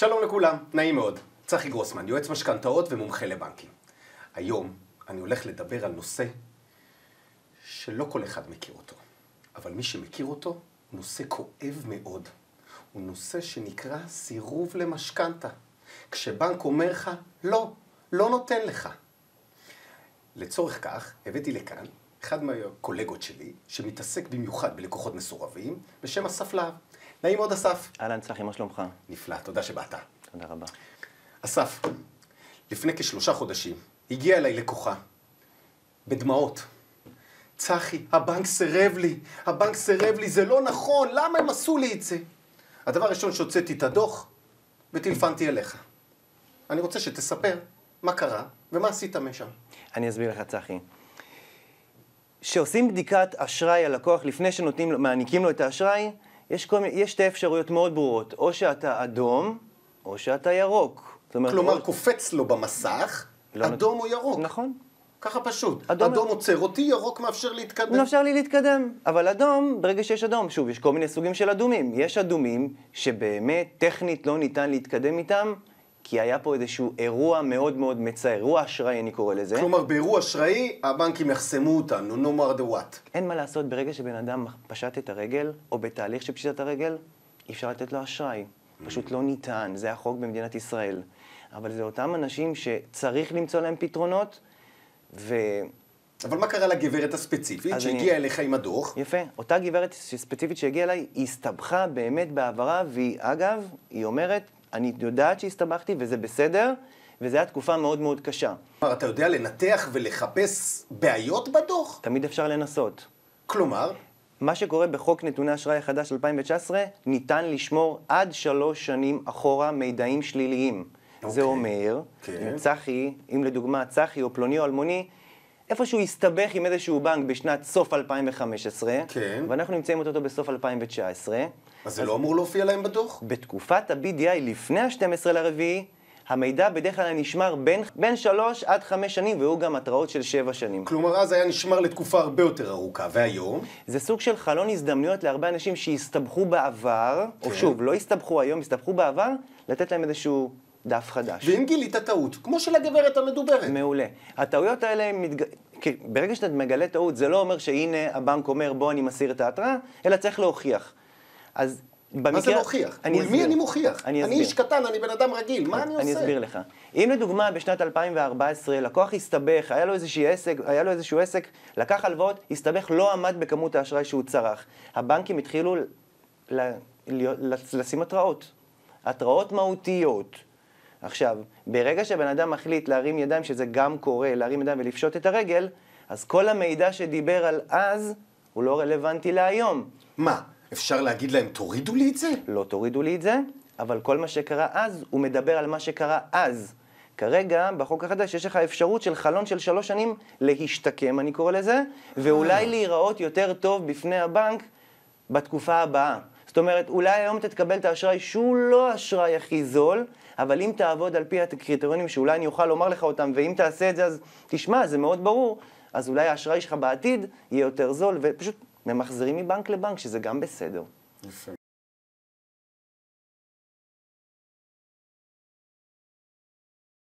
שלום לכולם, נעים מאוד. צחי גרוסמן, יועץ משכנתאות ומומחה לבנקים. היום אני הולך לדבר על נושא שלא כל אחד מכיר אותו. אבל מי שמכיר אותו, נושא כואב מאוד. הוא נושא שנקרא סירוב למשכנתה. כשבנק אומר לך, לא נותן לך. לצורך כך, הבאתי לכאן אחד מהקולגות שלי, שמתעסק במיוחד בלקוחות מסורבים, בשם אסף להב. נעים מאוד אסף. אהלן צחי, מה שלומך? נפלא, תודה שבאת. תודה רבה. אסף, לפני כ3 חודשים הגיעה אליי לקוחה, בדמעות. צחי, הבנק סירב לי, זה לא נכון, למה הם עשו לי את זה? הדבר הראשון שהוצאתי את הדוח וטלפנתי אליך. אני רוצה שתספר מה קרה ומה עשית משם. אני אסביר לך צחי. כשעושים בדיקת אשראי על לקוח לפני מעניקים לו את האשראי, יש שתי אפשרויות מאוד ברורות, או שאתה אדום, או שאתה ירוק. כלומר, קופץ לו במסך, אדום או ירוק. נכון. ככה פשוט. אדום עוצר אותי, ירוק מאפשר להתקדם. מאפשר לי להתקדם, אבל אדום, ברגע שיש אדום, שוב, יש כל מיני סוגים של אדומים. יש אדומים שבאמת טכנית לא ניתן להתקדם איתם, כי היה פה איזשהו אירוע מאוד מאוד מצער, אירוע אשראי אני קורא לזה. כלומר, באירוע אשראי, הבנקים יחסמו אותנו, no matter what. אין מה לעשות, ברגע שבן אדם פשט את הרגל, או בתהליך של פשיטת הרגל, אי אפשר לתת לו אשראי. פשוט לא ניתן, זה החוק במדינת ישראל. אבל זה אותם אנשים שצריך למצוא להם פתרונות, אבל מה קרה לגברת הספציפית שהגיעה אליך עם הדוח? יפה, אותה גברת ספציפית שהגיעה אליי, היא הסתבכה באמת בעברה, והיא, אגב, היא אומרת, אני יודעת שהסתבכתי וזה בסדר, וזו הייתה תקופה מאוד מאוד קשה. כלומר, אתה יודע לנתח ולחפש בעיות בדוח? תמיד אפשר לנסות. כלומר? מה שקורה בחוק נתוני אשראי החדש 2019, ניתן לשמור עד 3 שנים אחורה מידעים שליליים. זה אומר, אם צחי, אם לדוגמה צחי או פלוני או אלמוני, איפשהו הסתבך עם איזשהו בנק בשנת סוף 2015, ואנחנו נמצאים אותו בסוף 2019. אז זה לא אמור להופיע להם בדוח? בתקופת ה-BDI לפני ה-12 לרביעי, המידע בדרך כלל נשמר בין 3 עד 5 שנים, והוא גם התראות של 7 שנים. כלומר, אז היה נשמר לתקופה הרבה יותר ארוכה, והיום? זה סוג של חלון הזדמנויות להרבה אנשים שהסתבכו בעבר, או שוב, לא הסתבכו היום, הסתבכו בעבר, לתת להם איזשהו דף חדש. ואם גילית טעות, כמו של הגברת המדוברת. מעולה. הטעויות האלה, ברגע שאתה מגלה טעות, זה לא אומר שהנה הבנק אומר בוא אני מסיר את ההתראה, אלא צריך להוכיח. אז מה זה להוכיח? מול מי אני מוכיח? אני איש קטן, אני בן אדם רגיל, מה אני עושה? אני אסביר לך. אם לדוגמה בשנת 2014 לקוח הסתבך, היה לו איזשהו עסק, לקח הלוואות, הסתבך, לא עמד בכמות האשראי שהוא צרך. הבנקים התחילו לשים התראות מהותיות. עכשיו, ברגע שבן אדם מחליט להרים ידיים, שזה גם קורה, להרים ידיים ולפשוט את הרגל, אז כל המידע שדיבר על אז, הוא לא רלוונטי להיום. מה? אפשר להגיד להם, תורידו לי את זה? לא תורידו לי את זה, אבל כל מה שקרה אז, הוא מדבר על מה שקרה אז. כרגע, בחוק החדש, יש לך אפשרות של חלון של 3 שנים להשתקם, אני קורא לזה, ואולי להיראות יותר טוב בפני הבנק בתקופה הבאה. זאת אומרת, אולי היום תתקבל את האשראי שהוא לא אשראי הכי זול, אבל אם תעבוד על פי הקריטריונים שאולי אני אוכל לומר לך אותם, ואם תעשה את זה, אז תשמע, זה מאוד ברור, אז אולי האשראי שלך בעתיד יהיה יותר זול, ופשוט ממחזרים מבנק לבנק, שזה גם בסדר. יפה.